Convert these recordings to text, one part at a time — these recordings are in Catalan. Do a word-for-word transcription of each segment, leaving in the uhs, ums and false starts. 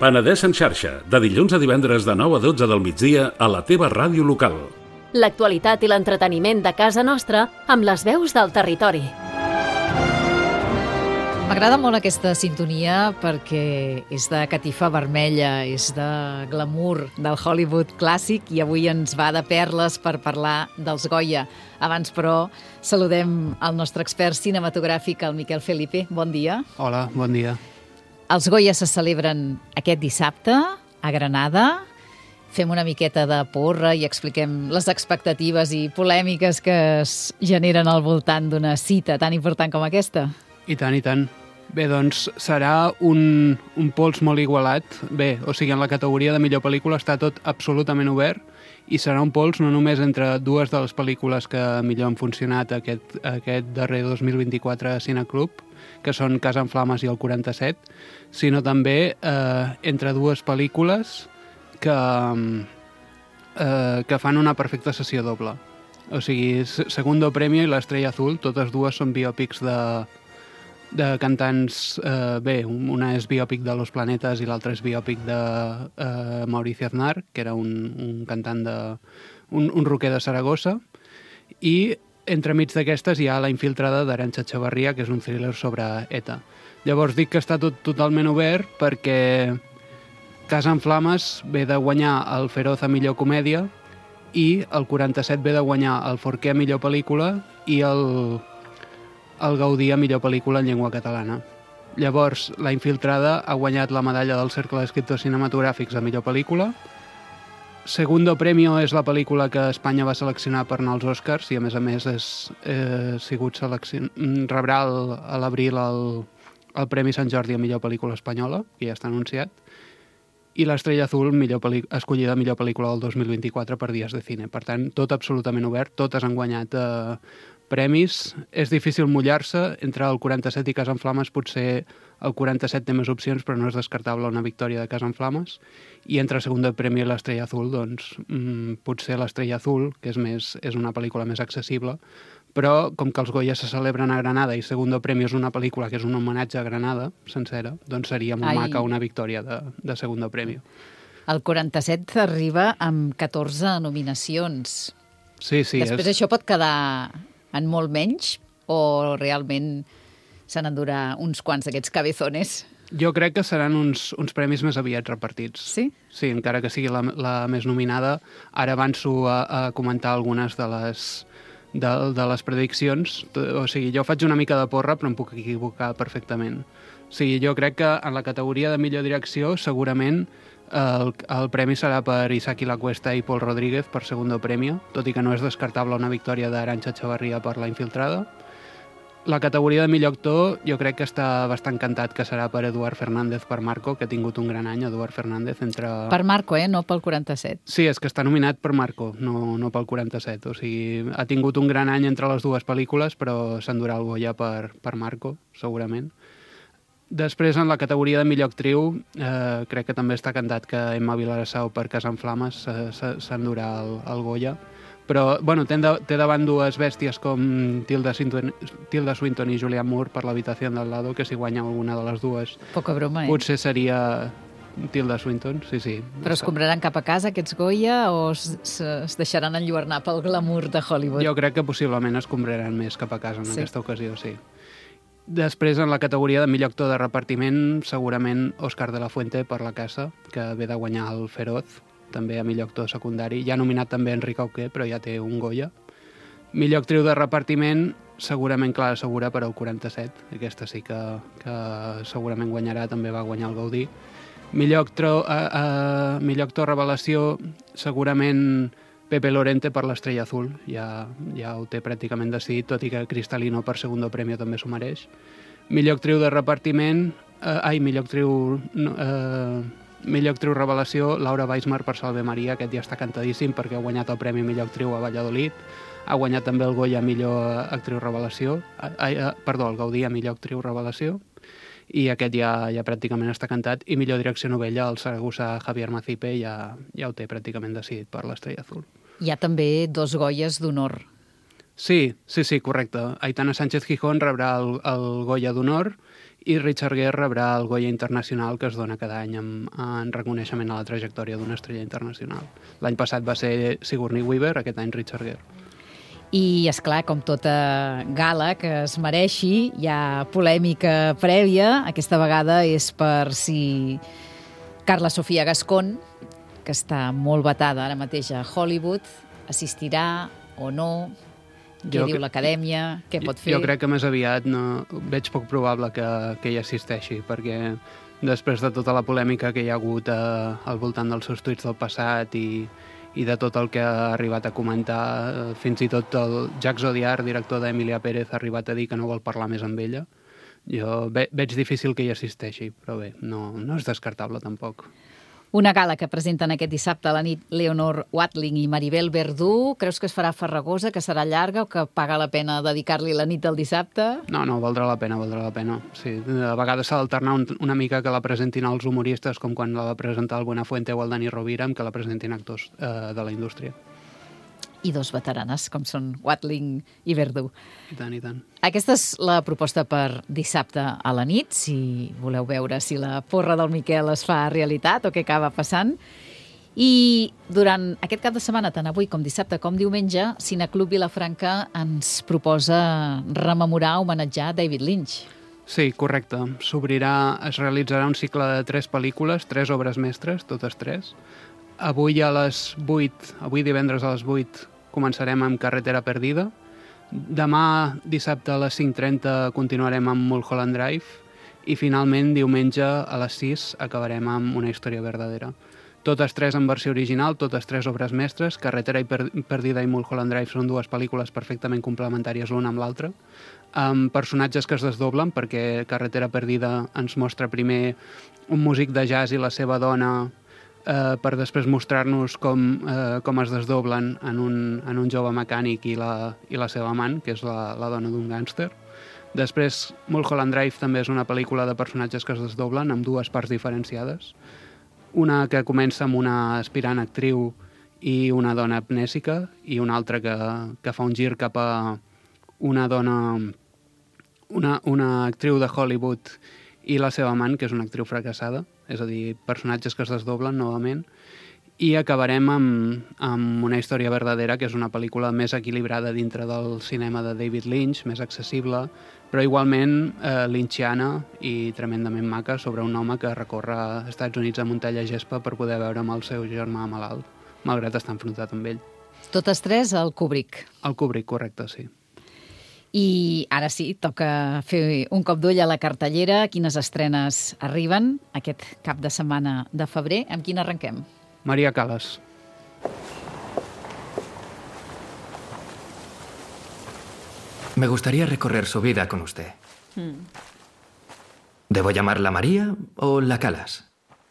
Penedès en xarxa, de dilluns a divendres de nou a dotze del migdia a la teva ràdio local. L'actualitat i l'entreteniment de casa nostra amb les veus del territori. M'agrada molt aquesta sintonia perquè és de catifa vermella, és de glamour del Hollywood clàssic i avui ens va de perles per parlar dels Goya. Abans, però, saludem el nostre expert cinematogràfic, el Miquel Felipe. Bon dia. Hola, bon dia. Els Goya se celebren aquest dissabte a Granada. Fem una miqueta de porra i expliquem les expectatives i polèmiques que es generen al voltant d'una cita tan important com aquesta. I tant, i tant. Bé, doncs serà un, un pols molt igualat. Bé, o sigui, en la categoria de millor pel·lícula està tot absolutament obert i serà un pols no només entre dues de les pel·lícules que millor han funcionat aquest, aquest darrer dos mil vint-i-quatre a Cineclub, que són Casa en Flames i el quaranta-set, sinó també eh, entre dues pel·lícules que, eh, que fan una perfecta sessió doble. O sigui, Segundo Premio i l'Estrella Azul, totes dues són biòpics de, de cantants... Eh, bé, una és biòpic de Los Planetes i l'altra és biòpic de eh, Mauricio Aznar, que era un, un cantant de... un, un rocker de Saragossa, i entremig d'aquestes hi ha La infiltrada d'Arantxa Echevarría, que és un thriller sobre ETA. Llavors dic que està tot totalment obert perquè Casa en Flames ve de guanyar el Feroz a millor comèdia i el quaranta-set ve de guanyar el Forqué a millor pel·lícula i el, el Gaudí a millor pel·lícula en llengua catalana. Llavors, La infiltrada ha guanyat la medalla del Cercle d'Escriptors Cinematogràfics a millor pel·lícula. Segundo Premio és la pel·lícula que Espanya va seleccionar per anar als Oscars i, a més a més, és, eh, sigut seleccion... rebrà el, a l'abril el, el Premi Sant Jordi a millor pel·lícula espanyola, que ja està anunciat, i l'Estrella Azul millor pel·li... escollida millor pel·lícula del dos mil vint-i-quatre per Dies de Cine. Per tant, tot absolutament obert, totes han guanyat eh, premis. És difícil mullar-se. Entre el quaranta-set i Casa en Flames potser el quaranta-set té més opcions, però no és descartable una victòria de Casa en Flames. I entre Segundo Premio i l'Estrella Azul, doncs, mmm, potser l'Estrella Azul, que és, més, és una pel·lícula més accessible, però com que els Goya se celebren a Granada i Segundo Premio és una pel·lícula que és un homenatge a Granada, sencera, doncs seria molt Ai. maca una victòria de, de Segundo Premio. El quaranta-set arriba amb catorze nominacions. Sí, sí. Després és... això pot quedar en molt menys o realment se n'endurà uns quants d'aquests cabezones? Jo crec que seran uns, uns premis més aviat repartits. Sí? Sí, encara que sigui la, la més nominada. Ara avanço a, a comentar algunes de les, de, de les prediccions. O sigui, jo faig una mica de porra, però em puc equivocar perfectament. O sigui, jo crec que en la categoria de millor direcció segurament el, el premi serà per Isaki Lacuesta i Paul Rodríguez per Segundo Premio, tot i que no és descartable una victòria d'Arantxa Echevarría per La infiltrada. La categoria de millor actor jo crec que està bastant cantat que serà per Eduard Fernández per Marco, que ha tingut un gran any, Eduard Fernández, entre... Per Marco, eh? No pel quaranta-set. Sí, és que està nominat per Marco, no, no pel quaranta-set. O sigui, ha tingut un gran any entre les dues pel·lícules, però s'endurà el Goya per, per Marco, segurament. Després, en la categoria de millor actriu, eh, crec que també està cantat que Emma Vilarsau per Casa en Flames s'endurà el, el Goya. Però, bueno, té, de, té davant dues bèsties com Tilda Swinton, Tilda Swinton i Julianne Moore per L'habitació del lado, que si guanya alguna de les dues... Poca broma, eh? Potser seria Tilda Swinton, sí, sí. Però es compraran cap a casa aquests Goya o es, es deixaran enlluernar pel glamour de Hollywood? Jo crec que possiblement es compraran més cap a casa en sí. aquesta ocasió, sí. Després, en la categoria de millor actor de repartiment, segurament Òscar de la Fuente per La casa, que ve de guanyar el Feroz, també a millor actor secundari. Ja ha nominat també Enric Auqué, però ja té un Goya. Millor actriu de repartiment, segurament Clara Segura per al quaranta-set. Aquesta sí que, que segurament guanyarà, també va guanyar el Gaudí. Millor actor, uh, uh, millor actor revelació, segurament Pepe Lorente per l'Estrella Azul. Ja, ja ho té pràcticament decidit, tot i que Cristalino per Segundo Premio també s'ho mereix. Millor actriu de repartiment... Uh, ai, millor actriu... Uh, Millor actriu revelació, Laura Weismar per Salve Maria, aquest ja està cantadíssim perquè ha guanyat el Premi Millor Actriu a Valladolid, ha guanyat també el Goya a Millor Actriu Revelació, a, a, perdó, el Gaudí a Millor Actriu Revelació, i aquest ja, ja pràcticament està cantat, i Millor Direcció Novella, el Saragossa Javier Macipe, ja, ja ho té pràcticament decidit per l'Estrella Azul. Hi ha també dos Goyes d'honor. Sí, sí, sí, correcte. Aitana Sánchez Gijón rebrà el, el Goya d'honor i Richard Gere rebrà el Goya Internacional, que es dona cada any en, en reconeixement a la trajectòria d'una estrella internacional. L'any passat va ser Sigourney Weaver, aquest any Richard Gere. I, és clar, com tota gala que es mereixi, hi ha polèmica prèvia. Aquesta vegada és per si Carla Sofia Gascón, que està molt vetada ara mateix a Hollywood, assistirà o no. Què jo diu l'Acadèmia? Què pot fer? Jo crec que més aviat no, veig poc probable que, que hi assisteixi, perquè després de tota la polèmica que hi ha hagut eh, al voltant dels seus tuits del passat i i de tot el que ha arribat a comentar, fins i tot el Jacques Audiard, director d'Emilia Pérez, ha arribat a dir que no vol parlar més amb ella. Jo ve, veig difícil que hi assisteixi, però bé, no, no és descartable tampoc. Una gala que presenten aquest dissabte a la nit Leonor Watling i Maribel Verdú. Creus que es farà farragosa, que serà llarga o que paga la pena dedicar-li la nit del dissabte? No, no, valdrà la pena, valdrà la pena. Sí, a vegades s'ha d'alternar un, una mica que la presentin els humoristes, com quan la va presentar el Buenafuente o el Dani Rovira, amb que la presentin actors eh, de la indústria. I dos veteranes, com són Watling i Verdú. I tant, i tant. Aquesta és la proposta per dissabte a la nit, si voleu veure si la porra del Miquel es fa realitat o què acaba passant. I durant aquest cap de setmana, tant avui com dissabte com diumenge, Cineclub Vilafranca ens proposa rememorar, homenatjar David Lynch. Sí, correcte. S'obrirà, es realitzarà un cicle de tres pel·lícules, tres obres mestres, totes tres. Avui a les vuit, avui divendres a les vuit, començarem amb Carretera Perdida. Demà, dissabte a les cinc trenta, continuarem amb Mulholland Drive. I finalment, diumenge a les sis, acabarem amb Una història verdadera. Totes tres en versió original, totes tres obres mestres. Carretera i Perdida i Mulholland Drive són dues pel·lícules perfectament complementàries l'una amb l'altra, amb personatges que es desdoblen, perquè Carretera Perdida ens mostra primer un músic de jazz i la seva dona, eh, per després mostrar-nos com, eh, com es desdoblen en un, en un jove mecànic i la, i la seva amant, que és la, la dona d'un gàngster. Després, Mulholland Drive també és una pel·lícula de personatges que es desdoblen amb dues parts diferenciades. Una que comença amb una aspirant actriu i una dona amnèsica, i una altra que, que fa un gir cap a una dona, una, una actriu de Hollywood i la seva amant, que és una actriu fracassada, és a dir, personatges que es desdoblen novament. I acabarem amb, amb Una història verdadera, que és una pel·lícula més equilibrada dintre del cinema de David Lynch, més accessible, però igualment eh, lynchiana i tremendament maca, sobre un home que recorre als Estats Units a muntanya gespa per poder veure amb el seu germà malalt, malgrat estar enfrontat amb ell. Totes tres al Kubrick. Al Kubrick, correcte, sí. I ara sí, toca fer un cop d'ull a la cartellera. Quines estrenes arriben aquest cap de setmana de febrer? Amb quina arrenquem? María Callas. Me gustaría recorrer su vida con usted. Mm. ¿Debo llamarla María o la Callas?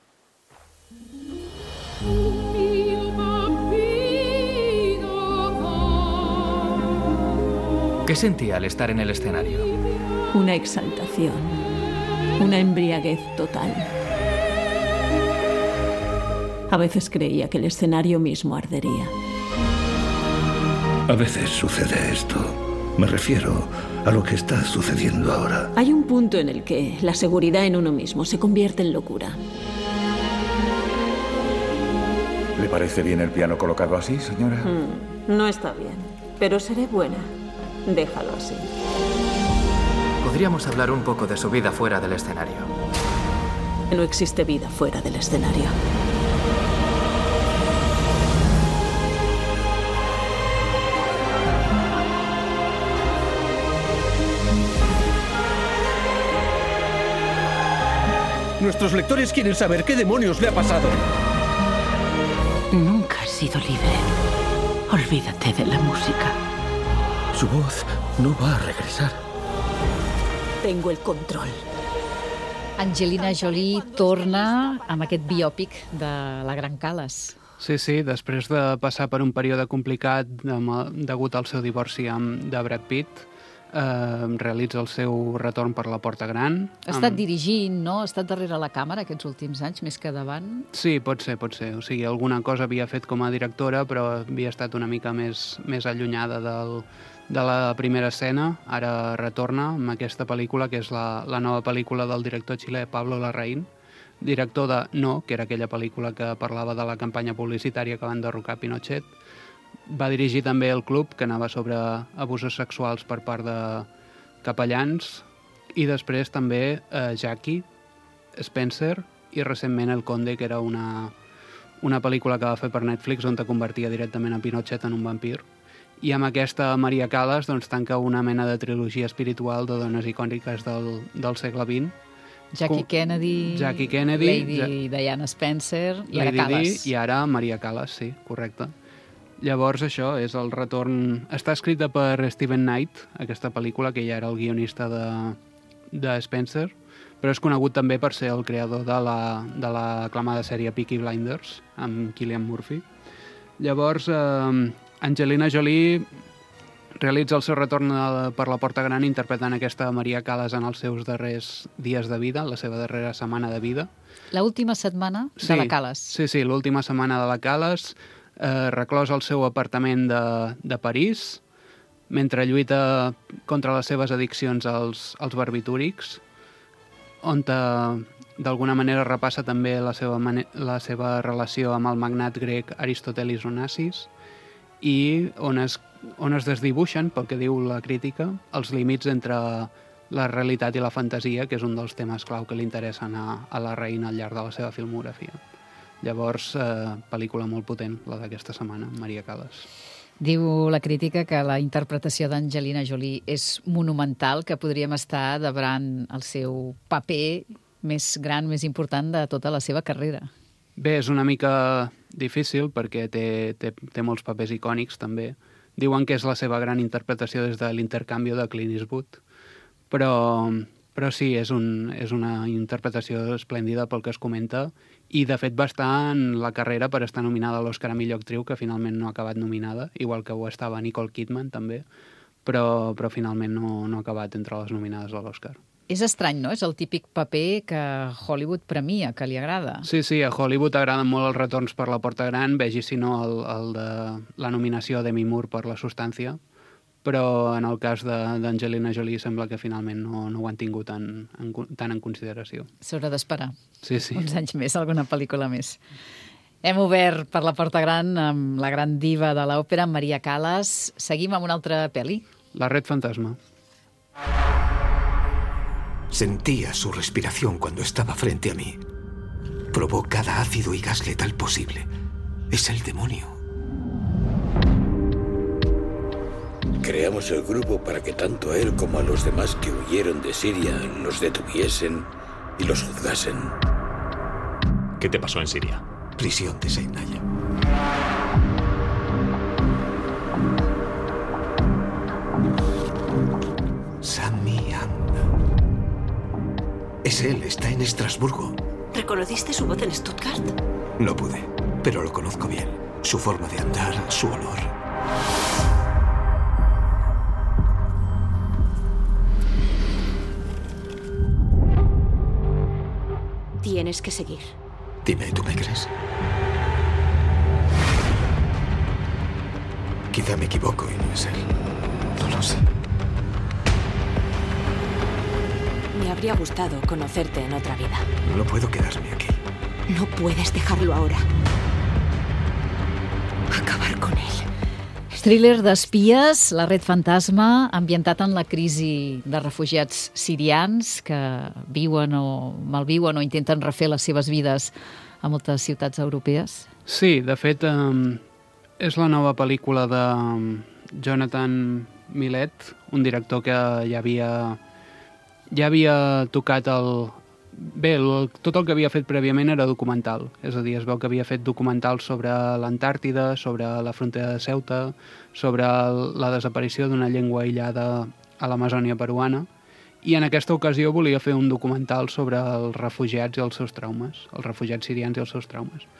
¿Qué sentía al estar en el escenario? Una exaltación, una embriaguez total. A veces creía que el escenario mismo ardería. A veces sucede esto. Me refiero a lo que está sucediendo ahora. Hay un punto en el que la seguridad en uno mismo se convierte en locura. ¿Le parece bien el piano colocado así, señora? Mm, no está bien, pero seré buena. Déjalo así. Podríamos hablar un poco de su vida fuera del escenario. No existe vida fuera del escenario. Nuestros lectores quieren saber qué demonios le ha pasado. Nunca has sido libre. Olvídate de la música. Su voz no va a regresar. Tengo el control. Angelina Jolie torna amb aquest biòpic de la Gran Callas. Sí, sí, després de passar per un període complicat amb, degut al seu divorci amb, de Brad Pitt, eh, realitza el seu retorn per la Porta Gran. Ha estat amb... dirigint, no? Ha estat darrere la càmera aquests últims anys, més que davant? Sí, pot ser, pot ser. O sigui, alguna cosa havia fet com a directora, però havia estat una mica més, més allunyada del, de la primera escena. Ara retorna amb aquesta pel·lícula, que és la, la nova pel·lícula del director xilè Pablo Larraín, director de No, que era aquella pel·lícula que parlava de la campanya publicitària que va enderrocar Pinochet. Va dirigir també El Club, que anava sobre abusos sexuals per part de capellans, i després també eh, Jackie, Spencer, i recentment El Conde, que era una, una pel·lícula que va fer per Netflix on te convertia directament a Pinochet en un vampir. I amb aquesta Maria Callas doncs, tanca una mena de trilogia espiritual de dones icòniques del, del segle vint. Jackie Kennedy, Jackie Kennedy, Lady ja... Diana Spencer i Lady ara Callas. Di, I ara Maria Callas, sí, correcte. Llavors això és el retorn... Està escrita per Steven Knight, aquesta pel·lícula, que ja era el guionista de, de Spencer, però és conegut també per ser el creador de la, de la aclamada sèrie Peaky Blinders, amb Cillian Murphy. Llavors, eh, Angelina Jolie realitza el seu retorn per la Porta Gran interpretant aquesta Maria Callas en els seus darrers dies de vida, la seva darrera setmana de vida. L'última setmana sí, de la Callas. Sí, sí, l'última setmana de la Callas, eh, reclòs al seu apartament de, de París, mentre lluita contra les seves addiccions als, als barbitúrics, on d'alguna manera repassa també la seva, la seva relació amb el magnat grec Aristotelis Onassis, i on es, on es desdibuixen, pel que diu la crítica, els límits entre la realitat i la fantasia, que és un dels temes clau que li interessen a, a la Reina al llarg de la seva filmografia. Llavors, eh, pel·lícula molt potent, la d'aquesta setmana, Maria Callas. Diu la crítica que la interpretació d'Angelina Jolie és monumental, que podríem estar debrant el seu paper més gran, més important de tota la seva carrera. Bé, és una mica difícil perquè té, té, té molts papers icònics també. Diuen que és la seva gran interpretació des de l'Intercanvi de Clint Eastwood, però, però sí, és, un, és una interpretació esplèndida pel que es comenta i de fet va estar en la carrera per estar nominada a l'Oscar a millor actriu, que finalment no ha acabat nominada, igual que ho estava Nicole Kidman també, però, però finalment no, no ha acabat entre les nominades a l'Oscar. És estrany, no? És el típic paper que Hollywood premia, que li agrada. Sí, sí, a Hollywood agraden molt els retorns per la Porta Gran, vegi si no el, el de la nominació a Demi Moore per La Substància, però en el cas d'Angelina Jolie sembla que finalment no, no ho han tingut tan en, tan en consideració. S'haurà d'esperar sí, sí. uns anys més, alguna pel·lícula més. Hem obert per la Porta Gran amb la gran diva de l'òpera, Maria Callas. Seguim amb una altra pel·li. La Red Fantasma. Sentía su respiración cuando estaba frente a mí. Probó cada ácido y gas letal posible. Es el demonio. Creamos el grupo para que tanto a él como a los demás que huyeron de Siria los detuviesen y los juzgasen. ¿Qué te pasó en Siria? Prisión de Seinaya. Sami Hamna. Es él, está en Estrasburgo. ¿Reconociste su voz en Stuttgart? No pude, pero lo conozco bien. Su forma de andar, su olor. Tienes que seguir. Dime, ¿tú me crees? Quizá me equivoco y no es él. No lo sé. Me habría gustado conocerte en otra vida. No puedo quedarme aquí. No puedes dejarlo ahora. Acabar con él. Thriller d'espies, La Red Fantasma, ambientat en la crisi de refugiats sirians que viuen o malviuen o intenten refer les seves vides a moltes ciutats europees. Sí, de fet, eh, és la nova pel·lícula de Jonathan Millet, un director que ja havia, ja havia tocat el... Bé, el, tot el que havia fet prèviament era documental, és a dir, es veu que havia fet documentals sobre l'Antàrtida, sobre la frontera de Ceuta, sobre la desaparició d'una llengua aïllada a l'Amazònia peruana, i en aquesta ocasió volia fer un documental sobre els refugiats i els seus traumes, els refugiats sirians i els seus traumes.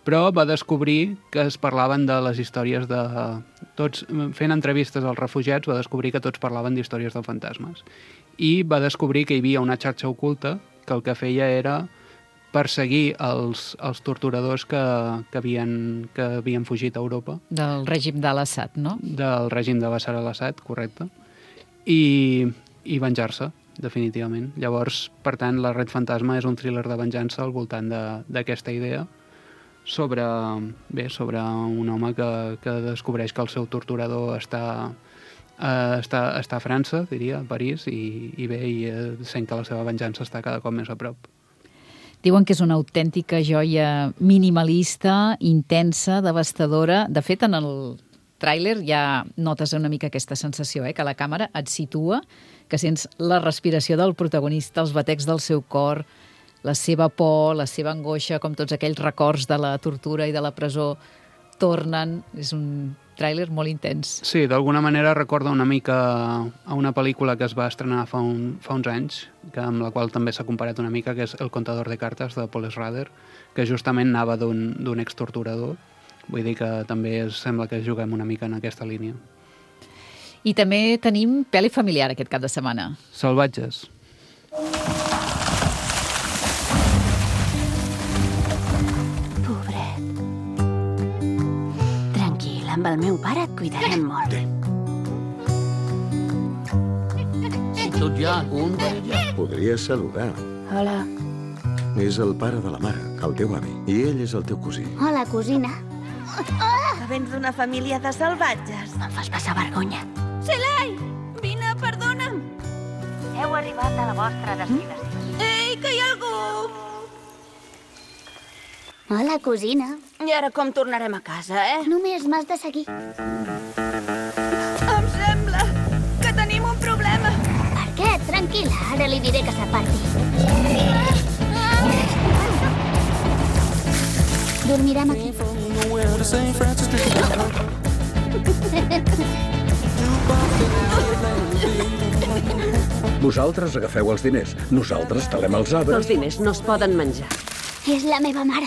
però va descobrir que es parlaven de les històries de... Tots, fent entrevistes als refugiats, va descobrir que tots parlaven d'històries de fantasmes. I va descobrir que hi havia una xarxa oculta que el que feia era perseguir els, els torturadors que, que, havien, que havien fugit a Europa. Del règim de l'Assad, no? Del règim de Bashar al-Assad, correcte. I, i venjar-se, definitivament. Llavors, per tant, La Red Fantasma és un thriller de venjança al voltant d'aquesta idea sobre, bé, sobre un home que, que descobreix que el seu torturador està, eh, està, està a França, diria, a París, i, i bé, i eh, sent que la seva venjança està cada cop més a prop. Diuen que és una autèntica joia minimalista, intensa, devastadora. De fet, en el tràiler ja notes una mica aquesta sensació, eh? Que la càmera et situa, que sents la respiració del protagonista, els batecs del seu cor, la seva por, la seva angoixa, com tots aquells records de la tortura i de la presó tornen. És un tràiler molt intens. Sí, d'alguna manera recorda una mica a una pel·lícula que es va estrenar fa, un, fa uns anys, que amb la qual també s'ha comparat una mica, que és El contador de cartes, de Paul Schrader, que justament anava d'un extorturador. Vull dir que també sembla que juguem una mica en aquesta línia. I també tenim pel·li familiar aquest cap de setmana. Salvatges. Amb el meu pare et cuidarem molt. Si tot hi ha un per allà. Podries saludar. Hola. És el pare de la mare, el teu avi, i ell és el teu cosí. Hola, cosina. Que vens d'una família de salvatges. Em fas passar vergonya. Celai! Vine, perdona'm. Heu arribat a la vostra destinació. Ei, que hi ha algú! Hola, cosina. I ara com tornarem a casa, eh? Només m'has de seguir. Em sembla que tenim un problema. Per què? Tranquil·la, ara li diré que s'aparti. Dormirem aquí. Vosaltres agafeu els diners, nosaltres talem els arbres. Els diners no es poden menjar. És la meva mare.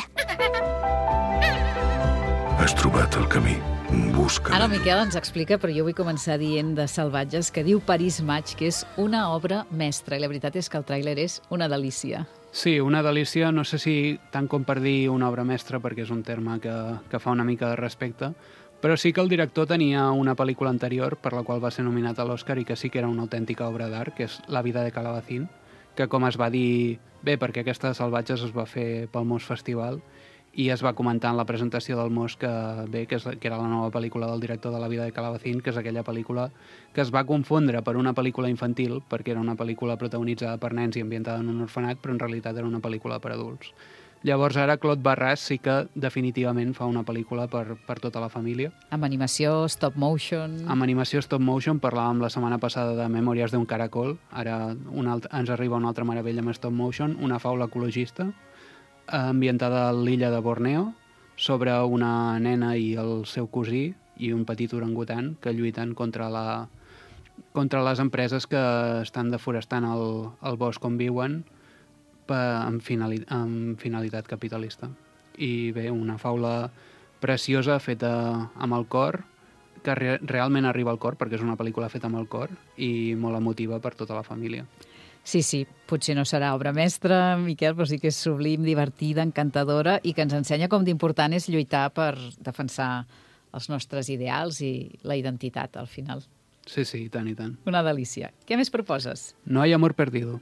Has trobat el camí. Busca. Ara el Miquel ens explica, però jo vull començar dient de Salvatges, que diu París Match, que és una obra mestra. I la veritat és que el tràiler és una delícia. Sí, una delícia. No sé si tant com per dir una obra mestra, perquè és un terme que, que fa una mica de respecte, però sí que el director tenia una pel·lícula anterior per la qual va ser nominat a l'Oscar i que sí que era una autèntica obra d'art, que és La vida de Calabacín, que com es va dir, bé, perquè aquesta de Salvatges es va fer pel Mos Festival i es va comentar en la presentació del Mos que, bé, que, és, que era la nova pel·lícula del director de La vida de Calabacín, que és aquella pel·lícula que es va confondre per una pel·lícula infantil, perquè era una pel·lícula protagonitzada per nens i ambientada en un orfenat, però en realitat era una pel·lícula per adults. Llavors ara Claude Barras sí que definitivament fa una pel·lícula per, per tota la família. Amb animació, stop motion... Amb animació stop motion, parlàvem la setmana passada de Memòries d'un caracol, ara un alt, ens arriba una altra meravella amb stop motion, una faula ecologista, ambientada a l'illa de Borneo, sobre una nena i el seu cosí i un petit orangutan que lluiten contra, la, contra les empreses que estan deforestant el, el bosc on viuen, Amb, finali amb finalitat capitalista. I bé, una faula preciosa feta amb el cor, que re realment arriba al cor, perquè és una pel·lícula feta amb el cor i molt emotiva per tota la família. Sí, sí, potser no serà obra mestra, Miquel, però sí que és sublim, divertida, encantadora i que ens ensenya com d'important és lluitar per defensar els nostres ideals i la identitat, al final. Sí, sí, i tant, i tant. Una delícia. Què més proposes? No hay amor perdido.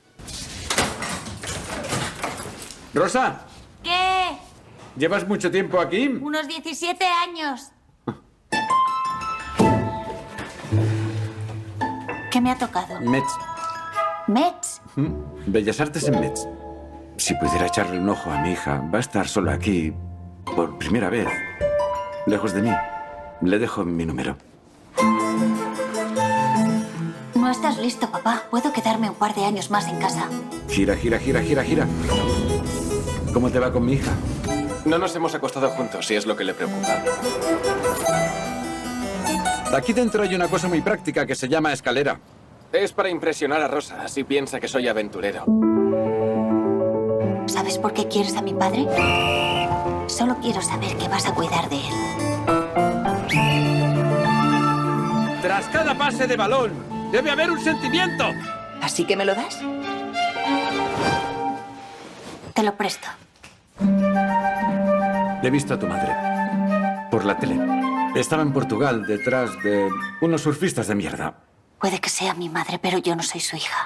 Rosa. ¿Qué? ¿Llevas mucho tiempo aquí? Unos diecisiete años. ¿Qué me ha tocado? Metz. ¿Metz? Bellas Artes en Metz. Si pudiera echarle un ojo a mi hija, va a estar sola aquí por primera vez, lejos de mí. Le dejo mi número. No estás listo, papá. Puedo quedarme un par de años más en casa. Gira, gira, gira, gira, gira. ¿Cómo te va con mi hija? No nos hemos acostado juntos, si es lo que le preocupa. Aquí dentro hay una cosa muy práctica que se llama escalera. Es para impresionar a Rosa, así piensa que soy aventurero. ¿Sabes por qué quieres a mi padre? Solo quiero saber que vas a cuidar de él. Tras cada pase de balón, debe haber un sentimiento. ¿Así que me lo das? Te lo presto. Le he visto a tu madre. Por la tele. Estaba en Portugal, detrás de unos surfistas de mierda. Puede que sea mi madre, pero yo no soy su hija.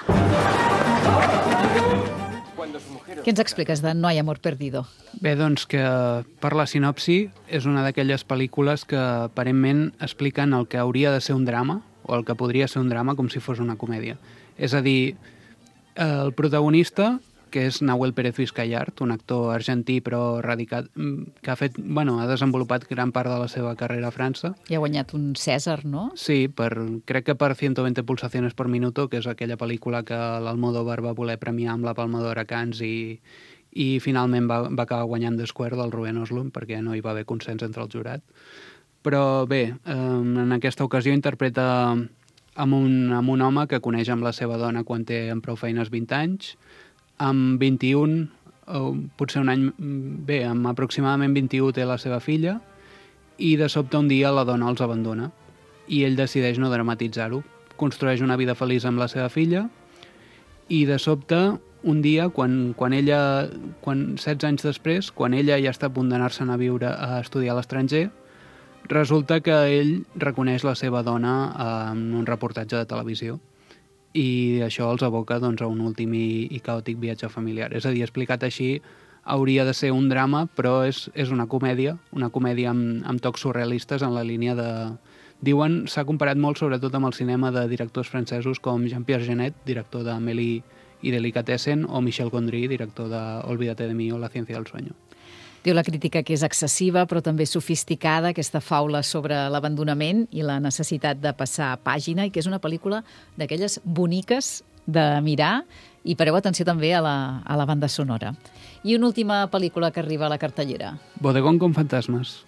Què ens expliques de No hay amor perdido? Bé, doncs que per la sinopsi és una d'aquelles pel·lícules que aparentment expliquen el que hauria de ser un drama, o el que podria ser un drama, com si fos una comèdia. És a dir, el protagonista, que és Nahuel Pérez Vizcayart, un actor argentí però radicat, que ha fet, bueno, ha desenvolupat gran part de la seva carrera a França. I ha guanyat un Cèsar, no? Sí, per, crec que per ciento veinte pulsaciones por minuto, que és aquella pel·lícula que l'Almodóvar va voler premiar amb la Palma d'Or a Cannes i, i finalment va, va acabar guanyant The Square del Ruben Östlund perquè no hi va haver consens entre el jurat. Però bé, en aquesta ocasió interpreta amb un, amb un home que coneix amb la seva dona quan té amb prou feines vint anys, amb vint-i-un, o potser un any, bé, amb aproximadament vint-i-u té la seva filla, i de sobte un dia la dona els abandona, i ell decideix no dramatitzar-ho. Construeix una vida feliç amb la seva filla, i de sobte, un dia, quan, quan ella, quan, setze anys després, quan ella ja està a punt d'anar-se'n a viure, a estudiar a l'estranger, resulta que ell reconeix la seva dona en un reportatge de televisió. I això els aboca doncs, a un últim i, i caòtic viatge familiar. És a dir, explicat així, hauria de ser un drama, però és, és una comèdia, una comèdia amb, amb tocs surrealistes en la línia de... Diuen, s'ha comparat molt sobretot amb el cinema de directors francesos com Jean-Pierre Jeunet, director d'Amélie i Delicatessen, o Michel Gondry, director de Olvídate de mí o La ciencia del sueño. Diu la crítica que és excessiva, però també sofisticada, aquesta faula sobre l'abandonament i la necessitat de passar pàgina, i que és una pel·lícula d'aquelles boniques de mirar, i pareu atenció també a la, a la banda sonora. I una última pel·lícula que arriba a la cartellera. Bodegón con fantasmas.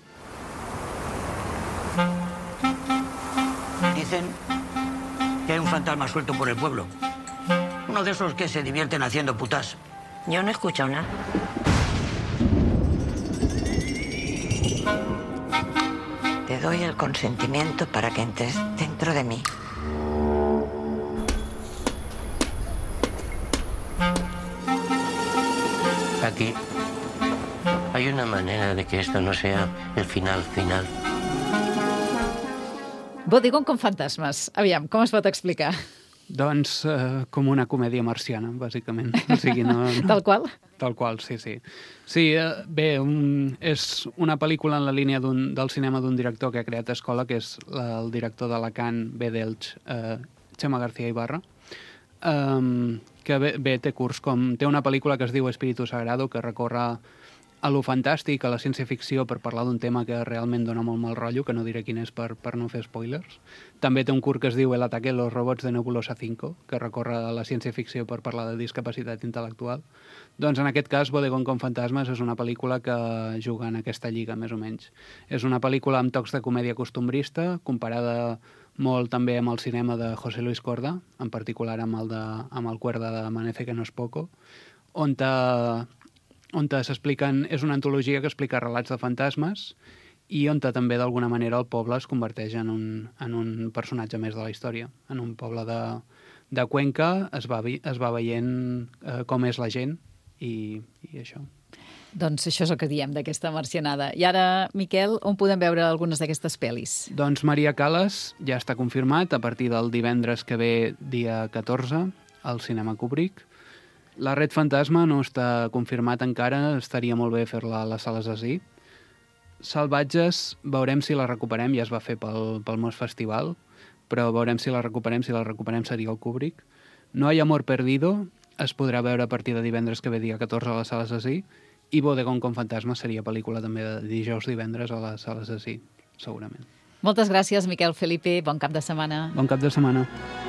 Dicen que hay un fantasma suelto por el pueblo. Uno de esos que se divierten haciendo putas. Yo no he escuchado nada. Te doy el consentimiento para que entres dentro de mí. Aquí hay una manera de que esto no sea el final final. Bodegón con fantasmes. Aviam, com es pot explicar? Doncs eh, com una comèdia marciana, bàsicament. O sigui, no, no... Tal qual? Tal qual, sí, sí. Sí, eh, bé, un, és una pel·lícula en la línia del cinema d'un director que ha creat escola, que és la, el director d'Alacant, bé d'Elx, eh, Chema García Ibarra, eh, que bé, bé té curs com... Té una pel·lícula que es diu Espíritu Sagrado, que recorre a lo fantàstic, a la ciència-ficció, per parlar d'un tema que realment dona molt mal rotllo, que no diré quin és per, per no fer spoilers. També té un curt que es diu El ataque a los robots de Nebulosa cinco, que recorre a la ciència-ficció per parlar de discapacitat intel·lectual. Doncs en aquest cas, Bodegón con fantasmes és una pel·lícula que juga en aquesta lliga, més o menys. És una pel·lícula amb tocs de comèdia costumbrista, comparada molt també amb el cinema de José Luis Corda, en particular amb el, de, amb el Cuerda de Amanece que no es poco, on te... on s'expliquen, és una antologia que explica relats de fantasmes i on també d'alguna manera el poble es converteix en un, en un personatge més de la història. En un poble de, de Cuenca es va, es va veient eh, com és la gent i, i això. Doncs això és el que diem d'aquesta marcianada. I ara, Miquel, on podem veure algunes d'aquestes pel·lis? Doncs Maria Callas ja està confirmat a partir del divendres que ve, dia catorze, al Cinema Kubrick. La Red Fantasma no està confirmat encara, estaria molt bé fer-la a les sales Así. Salvatges, veurem si la recuperem, ja es va fer pel, pel Mos Festival, però veurem si la recuperem, si la recuperem seria el Kubrick. No hay amor perdido, es podrà veure a partir de divendres que ve dia catorze a les sales Así, i Bodegón con fantasma seria pel·lícula també de dijous divendres a les sales Así, segurament. Moltes gràcies, Miquel Felipe, bon cap de setmana. Bon cap de setmana.